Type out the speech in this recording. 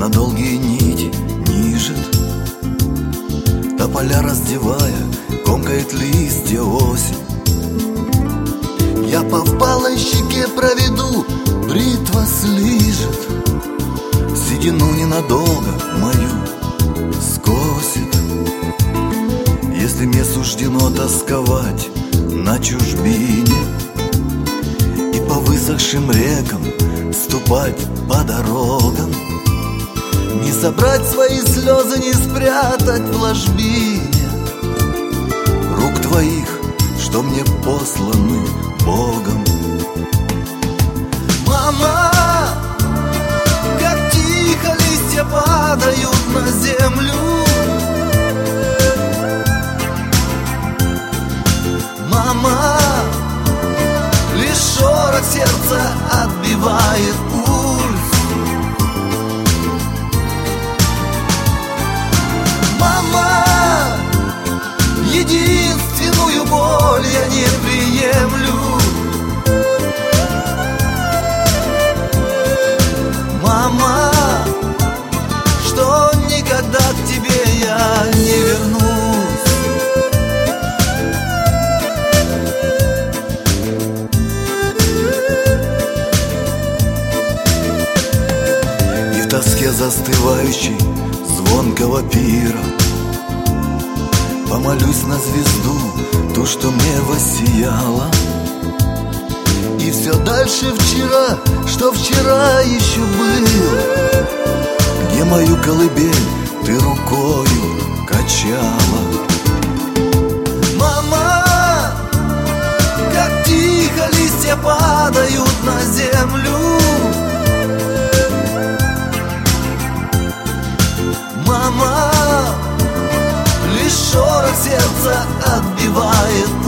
на долгие нити нижет. Тополя раздевая, комкает листья осень. Я по впалой щеке проведу, бритва слижет. Седину ненадолго мою скосит. Если мне суждено тосковать на чужбине и по высохшим рекам ступать по дорогам, не собрать свои слезы, не спрятать в ложбине рук твоих, что мне посланы Богом. Мама, как тихо листья падают на землю. Мама, лишь шорох сердца отбивает пульс. Мама, единственную боль я не приемлю. Мама, что никогда к тебе я не вернусь. И в тоске застывающей звонкого пира помолюсь на звезду, ту, что мне воссияла. И все дальше вчера, что вчера еще было, где мою колыбель ты рукою качала. Мама, как тихо листья падают на землю. Мама, лишь шорох сердца отбивает